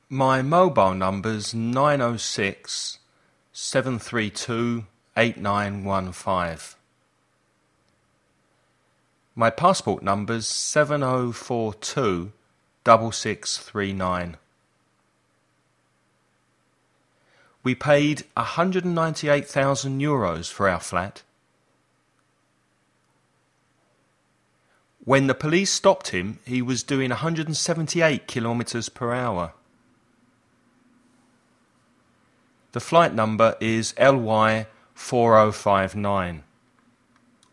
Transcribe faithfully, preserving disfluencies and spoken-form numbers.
My mobile number's nine oh six, seven three two, eight nine one five. My passport number's seven oh four two, six six three nine. We paid one hundred ninety-eight thousand euros for our flat. When the police stopped him, he was doing one hundred seventy-eight kilometres per hour. The flight number is L Y four oh five nine.